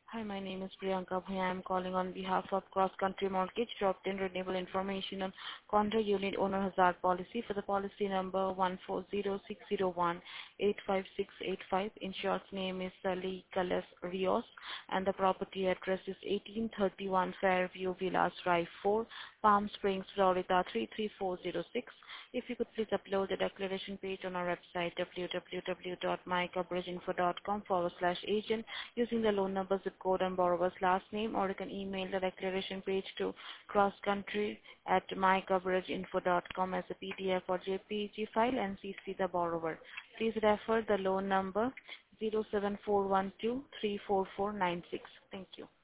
Hi, my name is Priyanka Bhai. I am calling on behalf of Cross Country Mortgage to obtain renewable information on condo unit owner hazard policy for the policy number 14060185685. Insured's name is Sally Calles Rios and the property address is 1831 Fairview Villas Drive 4, Palm Springs, Florida 33406. If you could please upload the declaration page on our website www.mycoveraginfo.com/agent using the loan number, zip code, and borrower's last name, or you can email the declaration page to crosscountry@mycoveraginfo.com as a PDF or JPG file and CC the borrower. Please refer the loan number 07412344496. Thank you.